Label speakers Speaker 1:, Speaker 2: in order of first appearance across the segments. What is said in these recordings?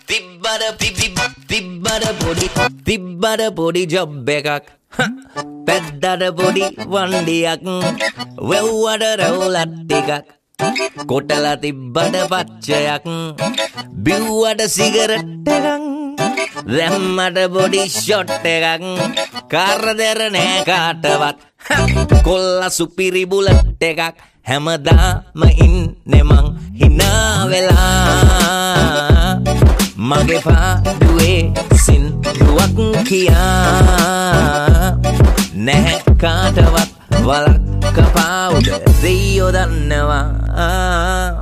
Speaker 1: තිබ්බට පොඩි ජොබ් එකක් පැද්දට පොඩි වණ්ඩියක් වෙව්වට රැවුලත් ටිකක් කොටලා තිබ්බට පච්චයක් බිව්වට සිගරට් එකක් දැම්මට පොඩි ෂොට් එකක් කරදර නෑ කාටවත් කොල්ල සුපිරි බුලට් එකක් හැමදාම ඉන්නේ මං hina වෙලා මගේ පාඩුවේ සින්දුවක් කියා නැහැ කාටවත් වලක් කපාවුද දෙයියෝ දන්නවා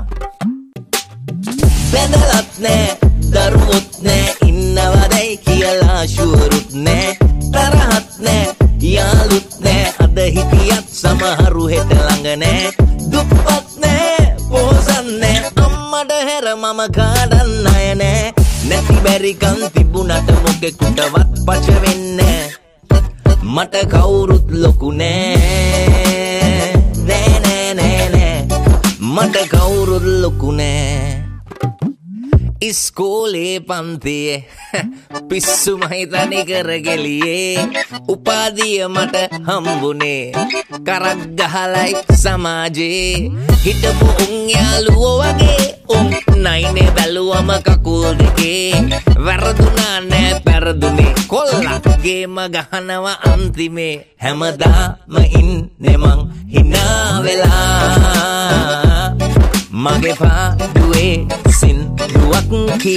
Speaker 1: බැඳලත් නෑ දරුවොත් නෑ ඉන්නවදයි කියලා ෂුවරුත් නෑ තරහත් නෑ යාළුත් නෑ අද හිටියත් සමහරු හෙට ළඟ නෑ දුප්පත් නෑ පොහොසත් නෑ අම්මට හැර මම කාඩන්න අය නෑ නැති බැරිකම් තිබුණට මොකෙකුටවත් පච වෙන්නේ මට කවුරුත් ලොකු නෑ නෑ නෑ නෑ නෑ මට කවුරුත් ලොකු නෑ ඉස්කෝලේ පන්තියේ පිස්සුමයි තනි කරගෙලියේ උපාධිය මට හම්බුනේ කරක් ගහලයි සමාජේ හිටපු උන් යාළුවෝ වගේ උන් නයිනේ බැලුවම කකුල් දෙකේ වැරදුනා නෑ පෙරදුනේ කොල්ලා ගේම ගහනවා අන්තිමේ හැමදාම ඉන්නේ මං hina වෙලා මගේ පාඩුවේ සින්දුවක්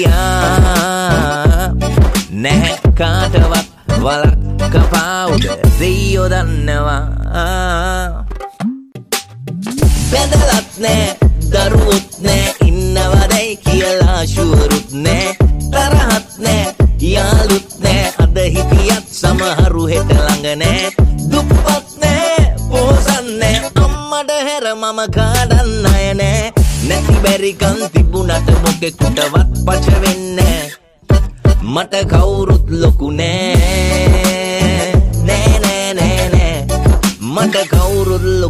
Speaker 1: කියා නැහැ කාටවත් වලක් කපාවුද දෙයියෝ දන්නවා බැඳලත් නෑ දරුවොත් නෑ ඉන්නවදයි කියලා ෂුවරුත් නෑ තරහත් නෑ යාළුත් නෑ අද හිටියත් සමහරු හෙට ළඟ නෑ දුප්පත් නෑ පොහොසත් නෑ අම්මට හැර මම කාඩන්න අය නෑ නැති බැරිකම් තිබුණට මොකෙකුටවත් පච වෙන්නේ මට කවුරුත් ලොකු නෑ නෑ නෑ නෑ නෑ මට කවුරුත් ලොකු